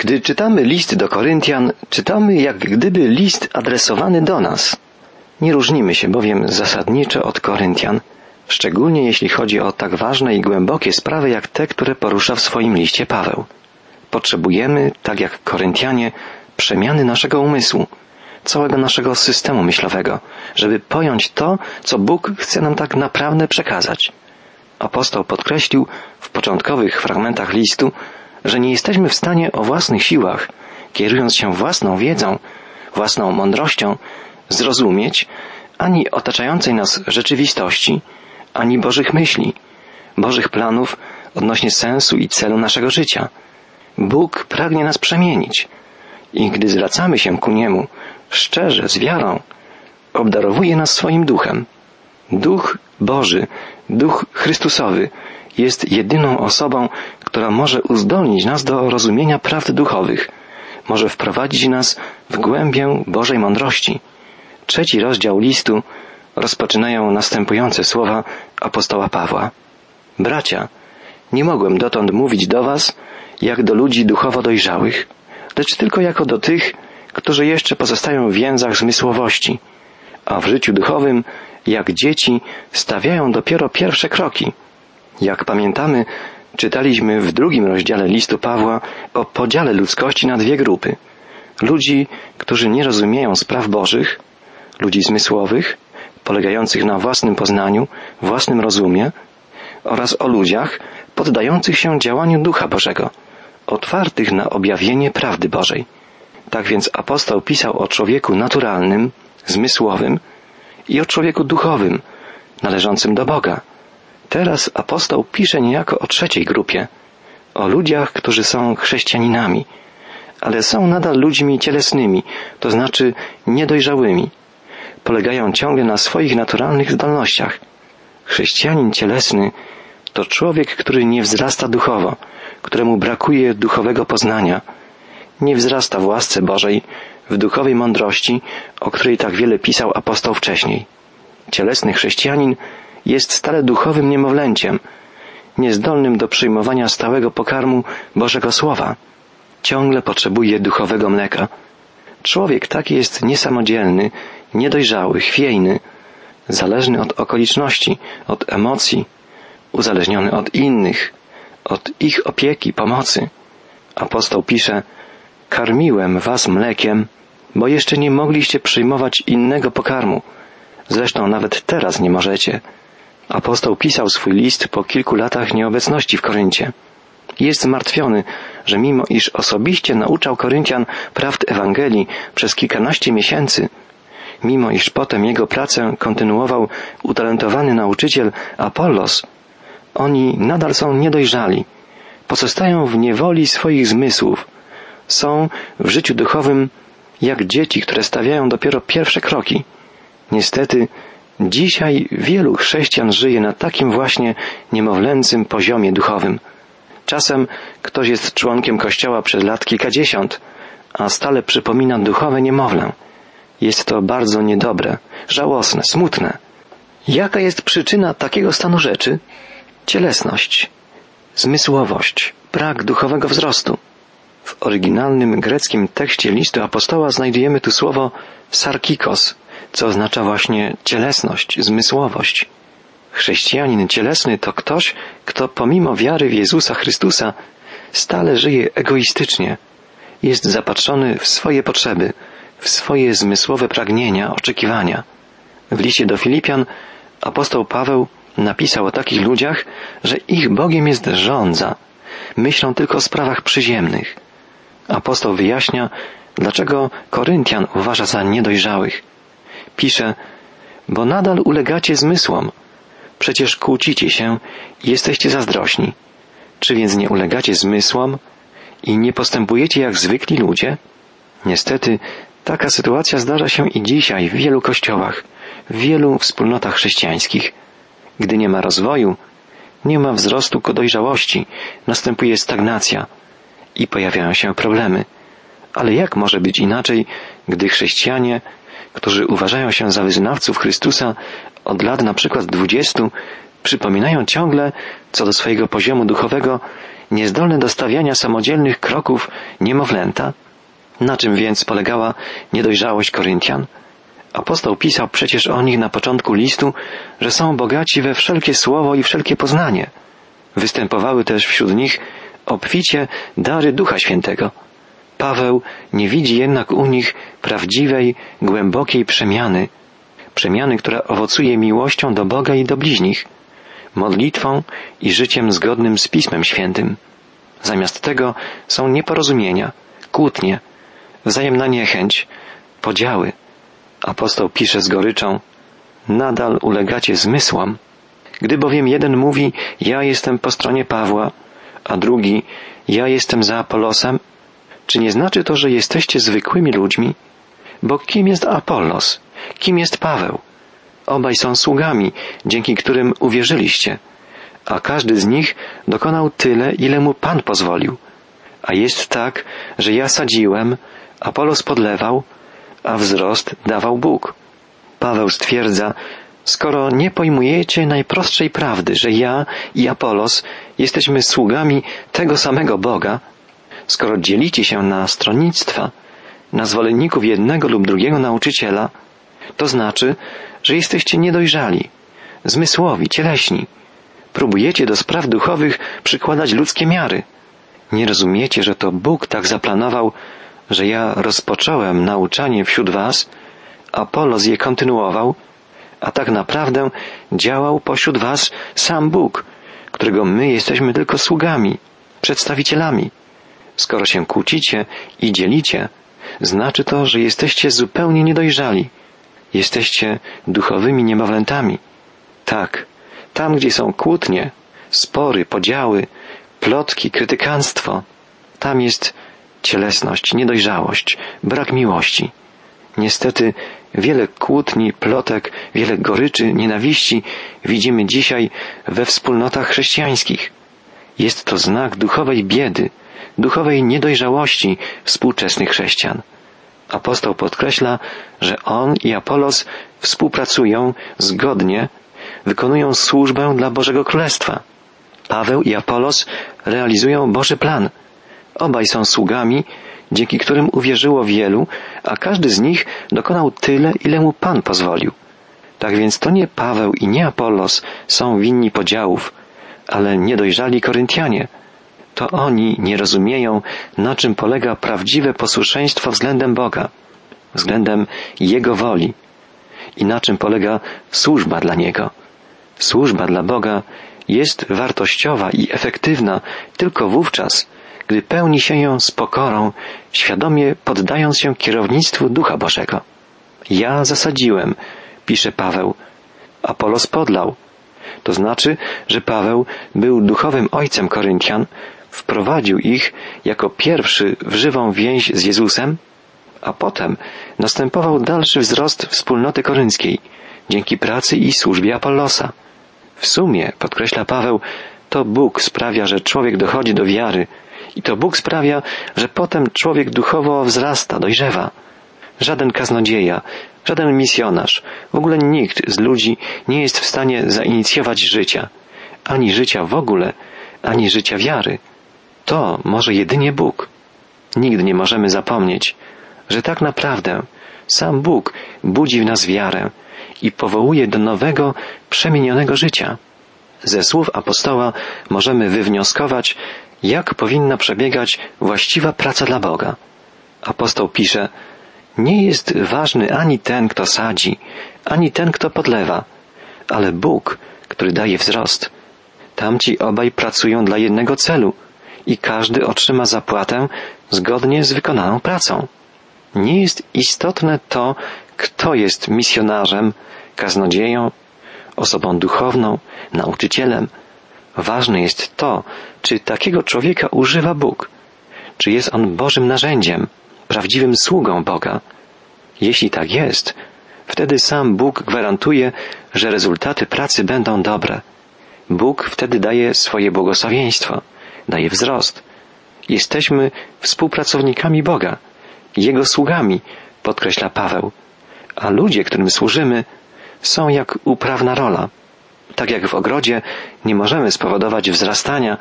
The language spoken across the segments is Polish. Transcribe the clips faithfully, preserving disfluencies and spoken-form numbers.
Gdy czytamy list do Koryntian, czytamy jak gdyby list adresowany do nas. Nie różnimy się bowiem zasadniczo od Koryntian, szczególnie jeśli chodzi o tak ważne i głębokie sprawy jak te, które porusza w swoim liście Paweł. Potrzebujemy, tak jak Koryntianie, przemiany naszego umysłu, całego naszego systemu myślowego, żeby pojąć to, co Bóg chce nam tak naprawdę przekazać. Apostoł podkreślił w początkowych fragmentach listu, że nie jesteśmy w stanie o własnych siłach, kierując się własną wiedzą, własną mądrością, zrozumieć ani otaczającej nas rzeczywistości, ani Bożych myśli, Bożych planów odnośnie sensu i celu naszego życia. Bóg pragnie nas przemienić i gdy zwracamy się ku Niemu szczerze, z wiarą, obdarowuje nas swoim duchem. Duch Boży, Duch Chrystusowy jest jedyną osobą, która może uzdolnić nas do rozumienia prawd duchowych, może wprowadzić nas w głębię Bożej mądrości. Trzeci rozdział listu rozpoczynają następujące słowa apostoła Pawła. Bracia, nie mogłem dotąd mówić do was, jak do ludzi duchowo dojrzałych, lecz tylko jako do tych, którzy jeszcze pozostają w więzach zmysłowości, a w życiu duchowym, jak dzieci, stawiają dopiero pierwsze kroki. Jak pamiętamy, czytaliśmy w drugim rozdziale listu Pawła o podziale ludzkości na dwie grupy. Ludzi, którzy nie rozumieją spraw Bożych, ludzi zmysłowych, polegających na własnym poznaniu, własnym rozumie, oraz o ludziach poddających się działaniu Ducha Bożego, otwartych na objawienie prawdy Bożej. Tak więc apostoł pisał o człowieku naturalnym, zmysłowym i o człowieku duchowym, należącym do Boga. Teraz apostoł pisze niejako o trzeciej grupie, o ludziach, którzy są chrześcijaninami, ale są nadal ludźmi cielesnymi, to znaczy niedojrzałymi. Polegają ciągle na swoich naturalnych zdolnościach. Chrześcijanin cielesny to człowiek, który nie wzrasta duchowo, któremu brakuje duchowego poznania, nie wzrasta w łasce Bożej, w duchowej mądrości, o której tak wiele pisał apostoł wcześniej. Cielesny chrześcijanin jest stale duchowym niemowlęciem, niezdolnym do przyjmowania stałego pokarmu Bożego Słowa. Ciągle potrzebuje duchowego mleka. Człowiek taki jest niesamodzielny, niedojrzały, chwiejny, zależny od okoliczności, od emocji, uzależniony od innych, od ich opieki, pomocy. Apostoł pisze: karmiłem was mlekiem, bo jeszcze nie mogliście przyjmować innego pokarmu. Zresztą nawet teraz nie możecie. Apostoł pisał swój list po kilku latach nieobecności w Koryncie. Jest zmartwiony, że mimo iż osobiście nauczał Koryntian prawd Ewangelii przez kilkanaście miesięcy, mimo iż potem jego pracę kontynuował utalentowany nauczyciel Apollos, oni nadal są niedojrzali, pozostają w niewoli swoich zmysłów, są w życiu duchowym jak dzieci, które stawiają dopiero pierwsze kroki. Niestety, dzisiaj wielu chrześcijan żyje na takim właśnie niemowlęcym poziomie duchowym. Czasem ktoś jest członkiem Kościoła przez lat kilkadziesiąt, a stale przypomina duchowe niemowlę. Jest to bardzo niedobre, żałosne, smutne. Jaka jest przyczyna takiego stanu rzeczy? Cielesność, zmysłowość, brak duchowego wzrostu. W oryginalnym greckim tekście listu apostoła znajdujemy tu słowo sarkikos, co oznacza właśnie cielesność, zmysłowość. Chrześcijanin cielesny to ktoś, kto pomimo wiary w Jezusa Chrystusa stale żyje egoistycznie, jest zapatrzony w swoje potrzeby, w swoje zmysłowe pragnienia, oczekiwania. W liście do Filipian apostoł Paweł napisał o takich ludziach, że ich Bogiem jest żądza, myślą tylko o sprawach przyziemnych. Apostoł wyjaśnia, dlaczego Koryntian uważa za niedojrzałych. Pisze: bo nadal ulegacie zmysłom, przecież kłócicie się i jesteście zazdrośni. Czy więc nie ulegacie zmysłom i nie postępujecie jak zwykli ludzie? Niestety, taka sytuacja zdarza się i dzisiaj w wielu kościołach, w wielu wspólnotach chrześcijańskich. Gdy nie ma rozwoju, nie ma wzrostu ku dojrzałości, następuje stagnacja i pojawiają się problemy. Ale jak może być inaczej, gdy chrześcijanie, którzy uważają się za wyznawców Chrystusa od lat na przykład dwudziestu, przypominają ciągle, co do swojego poziomu duchowego, niezdolne do stawiania samodzielnych kroków niemowlęta? Na czym więc polegała niedojrzałość Koryntian? Apostoł pisał przecież o nich na początku listu, że są bogaci we wszelkie słowo i wszelkie poznanie. Występowały też wśród nich obficie dary Ducha Świętego. Paweł nie widzi jednak u nich prawdziwej, głębokiej przemiany, przemiany, która owocuje miłością do Boga i do bliźnich, modlitwą i życiem zgodnym z Pismem Świętym. Zamiast tego są nieporozumienia, kłótnie, wzajemna niechęć, podziały. Apostoł pisze z goryczą: nadal ulegacie zmysłom. Gdy bowiem jeden mówi: ja jestem po stronie Pawła, a drugi: ja jestem za Apolosem, czy nie znaczy to, że jesteście zwykłymi ludźmi? Bo kim jest Apollos? Kim jest Paweł? Obaj są sługami, dzięki którym uwierzyliście, a każdy z nich dokonał tyle, ile mu Pan pozwolił. A jest tak, że ja sadziłem, Apolos podlewał, a wzrost dawał Bóg. Paweł stwierdza: skoro nie pojmujecie najprostszej prawdy, że ja i Apolos jesteśmy sługami tego samego Boga, skoro dzielicie się na stronnictwa, na zwolenników jednego lub drugiego nauczyciela, to znaczy, że jesteście niedojrzali, zmysłowi, cieleśni. Próbujecie do spraw duchowych przykładać ludzkie miary. Nie rozumiecie, że to Bóg tak zaplanował, że ja rozpocząłem nauczanie wśród was, Apolos je kontynuował, a tak naprawdę działał pośród was sam Bóg, którego my jesteśmy tylko sługami, przedstawicielami. Skoro się kłócicie i dzielicie, znaczy to, że jesteście zupełnie niedojrzali. Jesteście duchowymi niemowlętami. Tak, tam gdzie są kłótnie, spory, podziały, plotki, krytykanstwo, tam jest cielesność, niedojrzałość, brak miłości. Niestety wiele kłótni, plotek, wiele goryczy, nienawiści widzimy dzisiaj we wspólnotach chrześcijańskich. Jest to znak duchowej biedy, duchowej niedojrzałości współczesnych chrześcijan. Apostoł podkreśla, że on i Apolos współpracują zgodnie, wykonują służbę dla Bożego Królestwa. Paweł i Apolos realizują Boży plan. Obaj są sługami, dzięki którym uwierzyło wielu, a każdy z nich dokonał tyle, ile mu Pan pozwolił. Tak więc to nie Paweł i nie Apollos są winni podziałów, ale niedojrzali Koryntianie. To oni nie rozumieją, na czym polega prawdziwe posłuszeństwo względem Boga, względem Jego woli i na czym polega służba dla Niego. Służba dla Boga jest wartościowa i efektywna tylko wówczas, gdy pełni się ją z pokorą, świadomie poddając się kierownictwu Ducha Bożego. Ja zasadziłem, pisze Paweł, Apolos podlał. To znaczy, że Paweł był duchowym ojcem Koryntian, wprowadził ich jako pierwszy w żywą więź z Jezusem, a potem następował dalszy wzrost wspólnoty korynckiej dzięki pracy i służbie Apollosa. W sumie, podkreśla Paweł, to Bóg sprawia, że człowiek dochodzi do wiary i to Bóg sprawia, że potem człowiek duchowo wzrasta, dojrzewa. Żaden kaznodzieja, żaden misjonarz, w ogóle nikt z ludzi nie jest w stanie zainicjować życia, ani życia w ogóle, ani życia wiary. To może jedynie Bóg. Nigdy nie możemy zapomnieć, że tak naprawdę sam Bóg budzi w nas wiarę i powołuje do nowego, przemienionego życia. Ze słów apostoła możemy wywnioskować, jak powinna przebiegać właściwa praca dla Boga. Apostoł pisze: nie jest ważny ani ten, kto sadzi, ani ten, kto podlewa, ale Bóg, który daje wzrost. Tamci obaj pracują dla jednego celu i każdy otrzyma zapłatę zgodnie z wykonaną pracą. Nie jest istotne to, kto jest misjonarzem, kaznodzieją, osobą duchowną, nauczycielem. Ważne jest to, czy takiego człowieka używa Bóg, czy jest on Bożym narzędziem, prawdziwym sługą Boga. Jeśli tak jest, wtedy sam Bóg gwarantuje, że rezultaty pracy będą dobre. Bóg wtedy daje swoje błogosławieństwo, daje wzrost. Jesteśmy współpracownikami Boga, Jego sługami, podkreśla Paweł, a ludzie, którym służymy, są jak uprawna rola. Tak jak w ogrodzie nie możemy spowodować wzrastania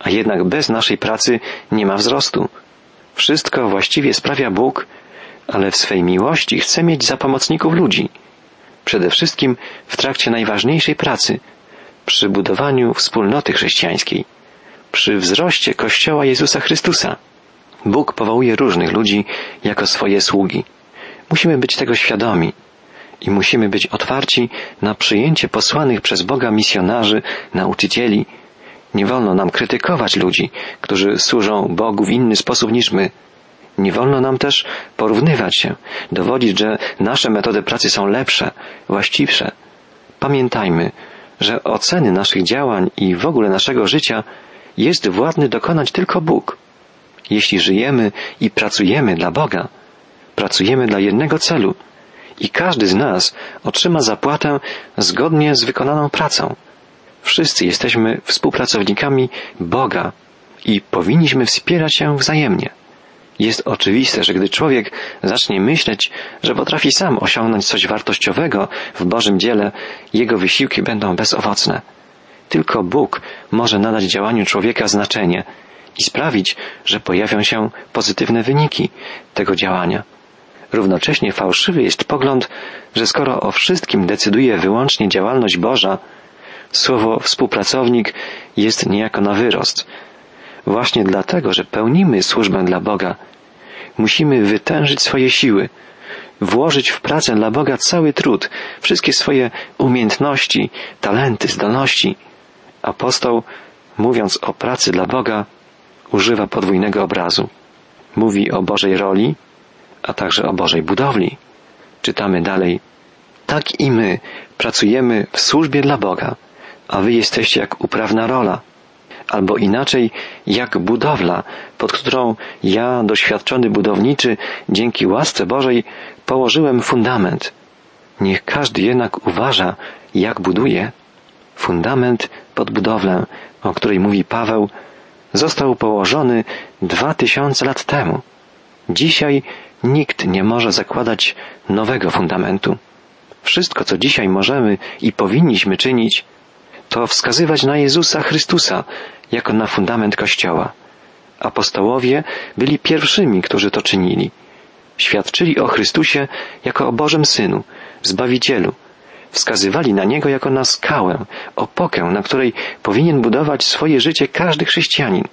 a jednak bez naszej pracy nie ma wzrostu. Wszystko właściwie sprawia Bóg, ale w swej miłości chce mieć za pomocników ludzi. Przede wszystkim w trakcie najważniejszej pracy, przy budowaniu wspólnoty chrześcijańskiej, przy wzroście Kościoła Jezusa Chrystusa. Bóg powołuje różnych ludzi jako swoje sługi. Musimy być tego świadomi i musimy być otwarci na przyjęcie posłanych przez Boga misjonarzy, nauczycieli. Nie wolno nam krytykować ludzi, którzy służą Bogu w inny sposób niż my. Nie wolno nam też porównywać się, dowodzić, że nasze metody pracy są lepsze, właściwsze. Pamiętajmy, że oceny naszych działań i w ogóle naszego życia jest władny dokonać tylko Bóg. Jeśli żyjemy i pracujemy dla Boga, pracujemy dla jednego celu i każdy z nas otrzyma zapłatę zgodnie z wykonaną pracą. Wszyscy jesteśmy współpracownikami Boga i powinniśmy wspierać się wzajemnie. Jest oczywiste, że gdy człowiek zacznie myśleć, że potrafi sam osiągnąć coś wartościowego w Bożym dziele, jego wysiłki będą bezowocne. Tylko Bóg może nadać działaniu człowieka znaczenie i sprawić, że pojawią się pozytywne wyniki tego działania. Równocześnie fałszywy jest pogląd, że skoro o wszystkim decyduje wyłącznie działalność Boża, słowo współpracownik jest niejako na wyrost. Właśnie dlatego, że pełnimy służbę dla Boga, musimy wytężyć swoje siły, włożyć w pracę dla Boga cały trud, wszystkie swoje umiejętności, talenty, zdolności. Apostoł, mówiąc o pracy dla Boga, używa podwójnego obrazu. Mówi o Bożej roli, a także o Bożej budowli. Czytamy dalej. Tak i my pracujemy w służbie dla Boga, a wy jesteście jak uprawna rola, albo inaczej jak budowla, pod którą ja, doświadczony budowniczy, dzięki łasce Bożej położyłem fundament. Niech każdy jednak uważa, jak buduje. Fundament pod budowlę, o której mówi Paweł, został położony dwa tysiące lat temu. Dzisiaj nikt nie może zakładać nowego fundamentu. Wszystko, co dzisiaj możemy i powinniśmy czynić, to wskazywać na Jezusa Chrystusa jako na fundament Kościoła. Apostołowie byli pierwszymi, którzy to czynili. Świadczyli o Chrystusie jako o Bożym Synu, Zbawicielu. Wskazywali na Niego jako na skałę, opokę, na której powinien budować swoje życie każdy chrześcijanin.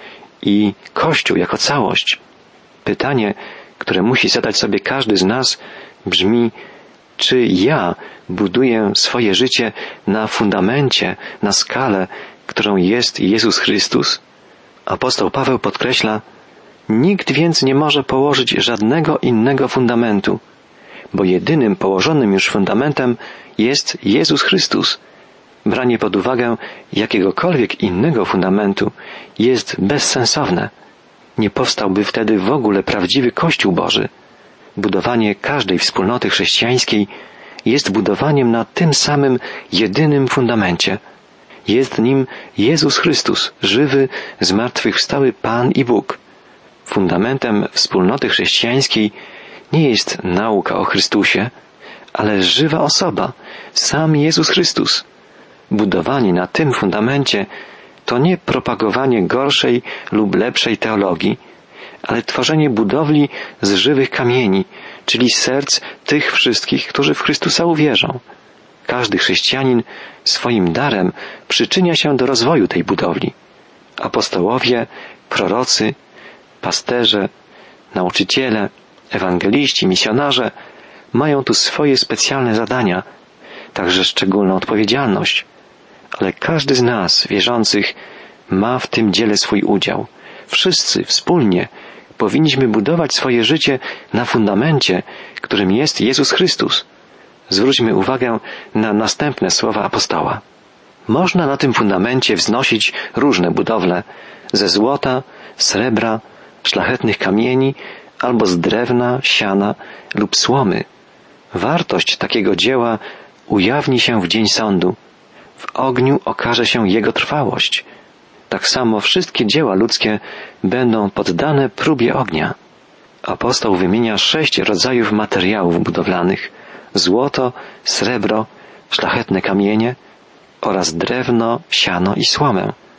I Kościół jako całość. Pytanie, które musi zadać sobie każdy z nas, brzmi: czy ja buduję swoje życie na fundamencie, na skalę, którą jest Jezus Chrystus? Apostoł Paweł podkreśla: nikt więc nie może położyć żadnego innego fundamentu, bo jedynym położonym już fundamentem jest Jezus Chrystus. Branie pod uwagę jakiegokolwiek innego fundamentu jest bezsensowne. Nie powstałby wtedy w ogóle prawdziwy Kościół Boży. Budowanie każdej wspólnoty chrześcijańskiej jest budowaniem na tym samym jedynym fundamencie. Jest nim Jezus Chrystus, żywy, zmartwychwstały Pan i Bóg. Fundamentem wspólnoty chrześcijańskiej nie jest nauka o Chrystusie, ale żywa osoba, sam Jezus Chrystus. Budowanie na tym fundamencie to nie propagowanie gorszej lub lepszej teologii, ale tworzenie budowli z żywych kamieni, czyli serc tych wszystkich, którzy w Chrystusa uwierzą. Każdy chrześcijanin swoim darem przyczynia się do rozwoju tej budowli. Apostołowie, prorocy, pasterze, nauczyciele, ewangeliści, misjonarze mają tu swoje specjalne zadania, także szczególną odpowiedzialność. Ale każdy z nas, wierzących, ma w tym dziele swój udział. Wszyscy wspólnie powinniśmy budować swoje życie na fundamencie, którym jest Jezus Chrystus. Zwróćmy uwagę na następne słowa apostoła. Można na tym fundamencie wznosić różne budowle ze złota, srebra, szlachetnych kamieni albo z drewna, siana lub słomy. Wartość takiego dzieła ujawni się w dzień sądu. W ogniu okaże się jego trwałość. Tak samo wszystkie dzieła ludzkie będą poddane próbie ognia. Apostoł wymienia sześć rodzajów materiałów budowlanych: złoto, srebro, szlachetne kamienie oraz drewno, siano i słomę.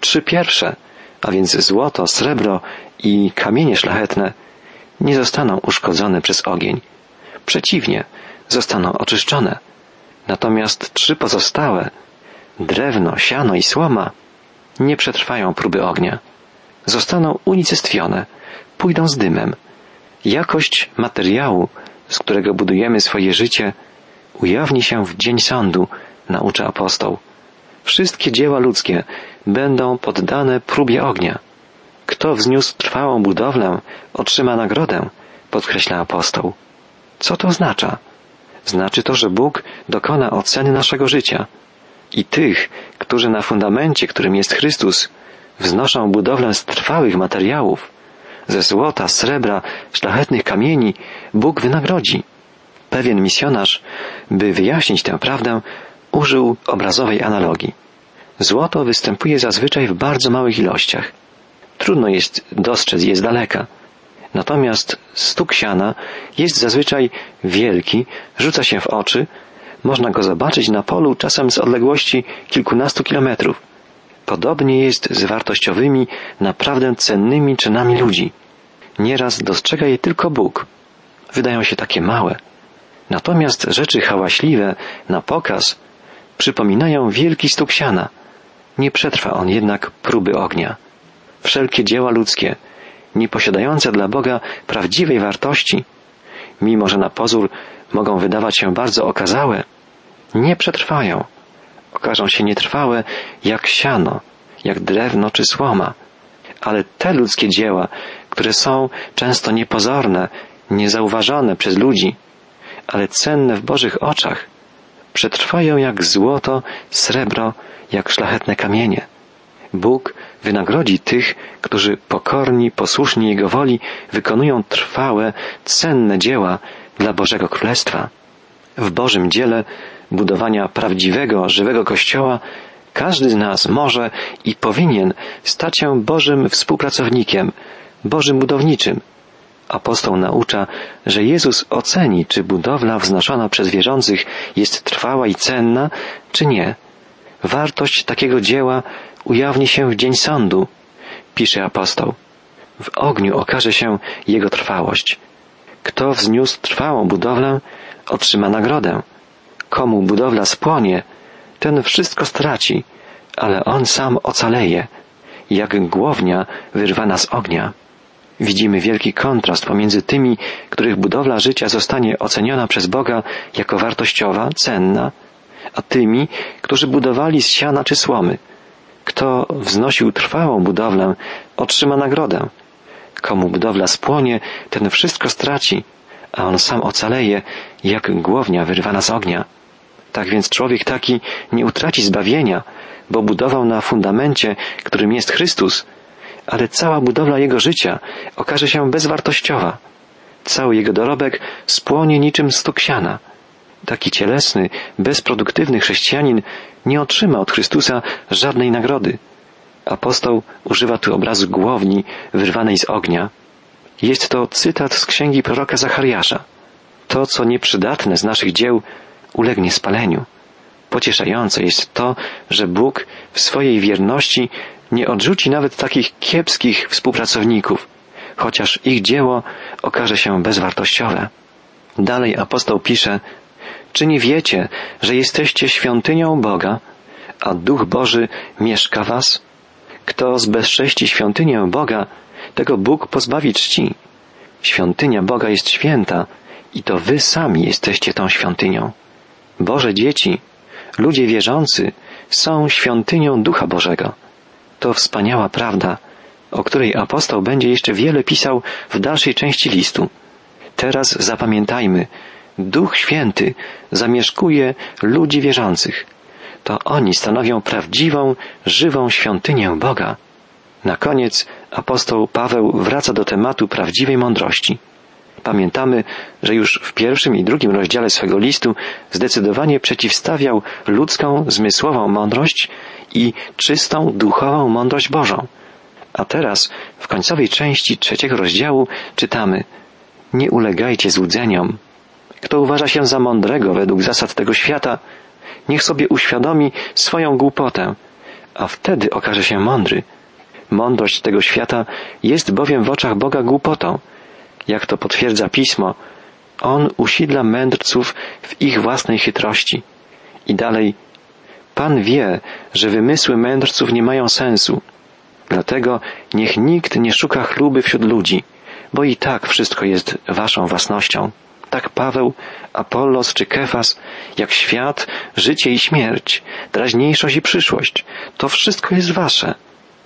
trzy pierwsze, a więc złoto, srebro i kamienie szlachetne, nie zostaną uszkodzone przez ogień. Przeciwnie, zostaną oczyszczone. Natomiast trzy pozostałe, drewno, siano i słoma, nie przetrwają próby ognia. Zostaną unicestwione, pójdą z dymem. Jakość materiału, z którego budujemy swoje życie, ujawni się w dzień sądu, naucza apostoł. Wszystkie dzieła ludzkie będą poddane próbie ognia. Kto wzniósł trwałą budowlę, otrzyma nagrodę, podkreśla apostoł. Co to oznacza? Znaczy to, że Bóg dokona oceny naszego życia i tych, którzy na fundamencie, którym jest Chrystus, wznoszą budowlę z trwałych materiałów, ze złota, srebra, szlachetnych kamieni, Bóg wynagrodzi. Pewien misjonarz, by wyjaśnić tę prawdę, użył obrazowej analogii. Złoto występuje zazwyczaj w bardzo małych ilościach. Trudno jest dostrzec je z daleka. Natomiast stuk siana jest zazwyczaj wielki, rzuca się w oczy, można go zobaczyć na polu czasem z odległości kilkunastu kilometrów. Podobnie jest z wartościowymi, naprawdę cennymi czynami ludzi. Nieraz dostrzega je tylko Bóg. Wydają się takie małe. Natomiast rzeczy hałaśliwe, na pokaz, przypominają wielki stuk siana. Nie przetrwa on jednak próby ognia. Wszelkie dzieła ludzkie, nie posiadające dla Boga prawdziwej wartości, mimo że na pozór mogą wydawać się bardzo okazałe, nie przetrwają. Okażą się nietrwałe jak siano, jak drewno czy słoma. Ale te ludzkie dzieła, które są często niepozorne, niezauważone przez ludzi, ale cenne w Bożych oczach, przetrwają jak złoto, srebro, jak szlachetne kamienie. Bóg wynagrodzi tych, którzy pokorni, posłuszni Jego woli wykonują trwałe, cenne dzieła dla Bożego Królestwa. W Bożym dziele budowania prawdziwego, żywego Kościoła każdy z nas może i powinien stać się Bożym współpracownikiem, Bożym budowniczym. Apostoł naucza, że Jezus oceni, czy budowla wznoszona przez wierzących jest trwała i cenna, czy nie. Wartość takiego dzieła ujawni się w dzień sądu, pisze apostoł. W ogniu okaże się jego trwałość. Kto wzniósł trwałą budowlę, otrzyma nagrodę. Komu budowla spłonie, ten wszystko straci, ale on sam ocaleje, jak głownia wyrwana z ognia. Widzimy wielki kontrast pomiędzy tymi, których budowla życia zostanie oceniona przez Boga jako wartościowa, cenna, a tymi, którzy budowali z siana czy słomy. Kto wznosił trwałą budowlę, otrzyma nagrodę. Komu budowla spłonie, ten wszystko straci, a on sam ocaleje, jak głownia wyrwana z ognia. Tak więc człowiek taki nie utraci zbawienia, bo budował na fundamencie, którym jest Chrystus, ale cała budowla jego życia okaże się bezwartościowa. Cały jego dorobek spłonie niczym stuk siana. Taki cielesny, bezproduktywny chrześcijanin nie otrzyma od Chrystusa żadnej nagrody. Apostoł używa tu obrazu głowni wyrwanej z ognia. Jest to cytat z księgi proroka Zachariasza. To, co nieprzydatne z naszych dzieł, ulegnie spaleniu. Pocieszające jest to, że Bóg w swojej wierności nie odrzuci nawet takich kiepskich współpracowników, chociaż ich dzieło okaże się bezwartościowe. Dalej apostoł pisze: czy nie wiecie, że jesteście świątynią Boga, a Duch Boży mieszka was? Kto zbezcześci świątynię Boga, tego Bóg pozbawi czci. Świątynia Boga jest święta i to wy sami jesteście tą świątynią. Boże dzieci, ludzie wierzący są świątynią Ducha Bożego. To wspaniała prawda, o której apostoł będzie jeszcze wiele pisał w dalszej części listu. Teraz zapamiętajmy, Duch Święty zamieszkuje ludzi wierzących. To oni stanowią prawdziwą, żywą świątynię Boga. Na koniec apostoł Paweł wraca do tematu prawdziwej mądrości. Pamiętamy, że już w pierwszym i drugim rozdziale swego listu zdecydowanie przeciwstawiał ludzką, zmysłową mądrość i czystą, duchową mądrość Bożą. A teraz, w końcowej części trzeciego rozdziału czytamy: nie ulegajcie złudzeniom. Kto uważa się za mądrego według zasad tego świata, niech sobie uświadomi swoją głupotę, a wtedy okaże się mądry. Mądrość tego świata jest bowiem w oczach Boga głupotą. Jak to potwierdza Pismo, On usidla mędrców w ich własnej chytrości. I dalej, Pan wie, że wymysły mędrców nie mają sensu. Dlatego niech nikt nie szuka chluby wśród ludzi, bo i tak wszystko jest waszą własnością. Tak Paweł, Apollos czy Kefas, jak świat, życie i śmierć, teraźniejszość i przyszłość, to wszystko jest wasze.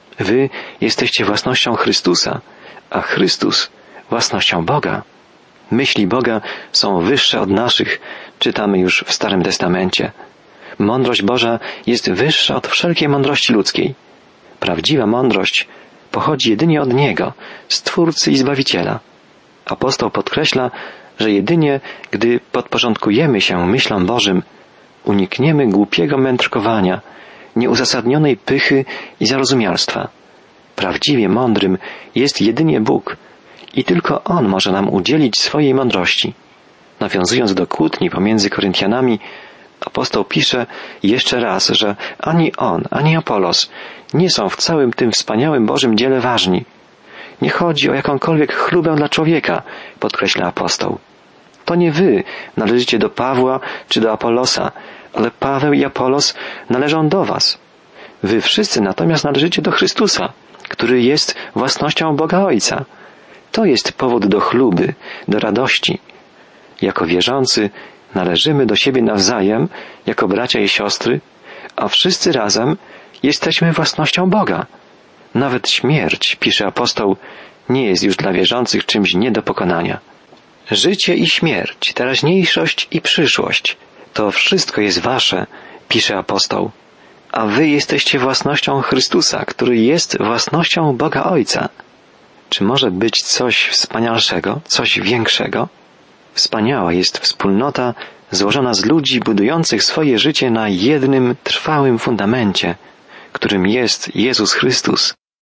Wy jesteście własnością Chrystusa, a Chrystus własnością Boga. Myśli Boga są wyższe od naszych, czytamy już w Starym Testamencie. Mądrość Boża jest wyższa od wszelkiej mądrości ludzkiej. Prawdziwa mądrość pochodzi jedynie od Niego, Stwórcy i Zbawiciela. Apostoł podkreśla, że jedynie gdy podporządkujemy się myślom Bożym, unikniemy głupiego mędrkowania, nieuzasadnionej pychy i zarozumialstwa. Prawdziwie mądrym jest jedynie Bóg i tylko On może nam udzielić swojej mądrości. Nawiązując do kłótni pomiędzy Koryntianami, apostoł pisze jeszcze raz, że ani on, ani Apollos nie są w całym tym wspaniałym Bożym dziele ważni. Nie chodzi o jakąkolwiek chlubę dla człowieka, podkreśla apostoł. To nie wy należycie do Pawła czy do Apollosa, ale Paweł i Apollos należą do was. Wy wszyscy natomiast należycie do Chrystusa, który jest własnością Boga Ojca. To jest powód do chluby, do radości. Jako wierzący należymy do siebie nawzajem, jako bracia i siostry, a wszyscy razem jesteśmy własnością Boga. Nawet śmierć, pisze apostoł, nie jest już dla wierzących czymś nie do pokonania. Życie i śmierć, teraźniejszość i przyszłość, to wszystko jest wasze, pisze apostoł. A wy jesteście własnością Chrystusa, który jest własnością Boga Ojca. Czy może być coś wspanialszego, coś większego? Wspaniała jest wspólnota złożona z ludzi budujących swoje życie na jednym trwałym fundamencie, którym jest Jezus Chrystus.